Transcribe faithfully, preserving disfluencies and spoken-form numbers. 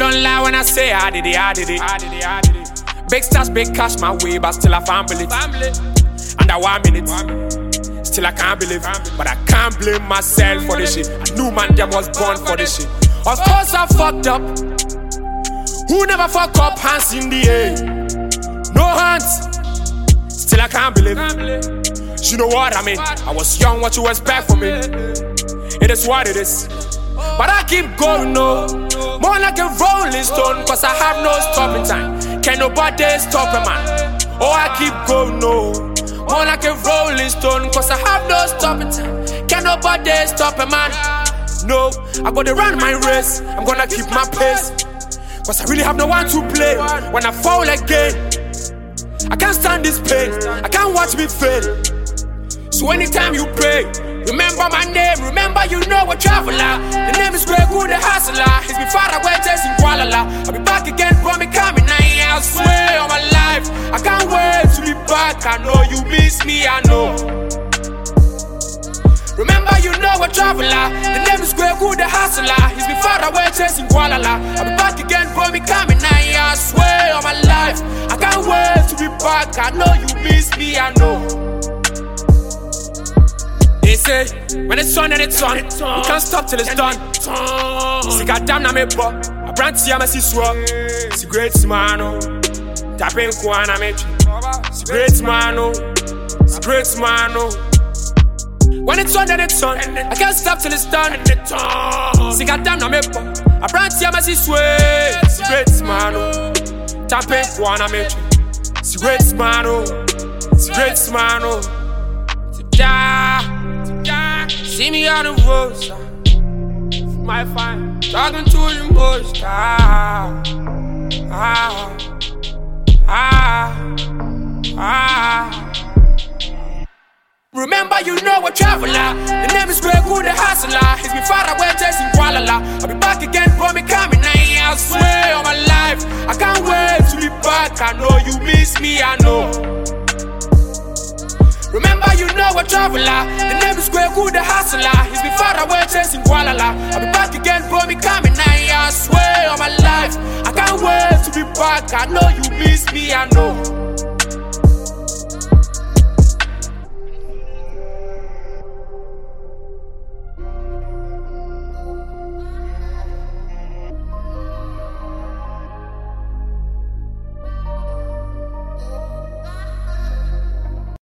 don't lie when I say I did it, I did it, I did it, I did it. Big stars, big cash my way, but still I can't believe. Under one minute, still I can't believe. But I can't blame myself for this shit. I knew man them was born for this shit. Of course I fucked up. Who never fuck up? Hands in the air. No hands. Still I can't believe. You know what I mean? I was young, what you expect from me? It is what it is. But I keep going, no. More like a rolling stone, cause I have no stopping time. Can nobody stop a man? Oh, I keep going, no. More like a rolling stone, cause I have no stopping time. Can nobody stop a man? No, I gotta run my race. I'm gonna keep my pace, cause I really have no one to play. When I fall again, I can't stand this pain. I can't watch me fail. So anytime you pray, remember my name, remember you know a traveler. The name is Greg Wood, the hustler. He's been far away, chasing Kuala. I'll be back again, bro, me coming. I swear on my life, I can't wait to be back. I know you miss me, I know. Remember you know a traveler. The name is Greg Wood, the hustler. He's been far away, chasing Kuala. I'll be back again, bro, me coming. I swear on my life, I can't wait to be back. I know you miss me, I know. They say, when it's on and it's on, we can't stop till it's done. See, goddamn, na me bo. I brand see, I'm a see swap. See, great man, oh. Tapping Kuana, me. See, great man, oh. See, great man, oh. When it's on and it's on, I can't stop till it's done. See, goddamn, na me bo. I brand see, I'm a see swap. See, great man, oh. Tapping Kuana, me. See, great man, oh. See, great man, oh. Yeah. See me on the road, my fine, talking to the most. Ah, ah, ah, ah. Remember, you know a traveler. The name is Greg Wood, the hustler. He's been far away, chasing Kuala. I'll be back again, bro, me coming. I swear on my life, I can't wait to be back. I know you miss me, I know. Remember, you know a traveler. The name is Greg Wood, the hustler. He's been far away, chasing Kuala. I'll be back again, bro, me coming. I swear on my life, I can't wait to be back. I know you miss me, I know.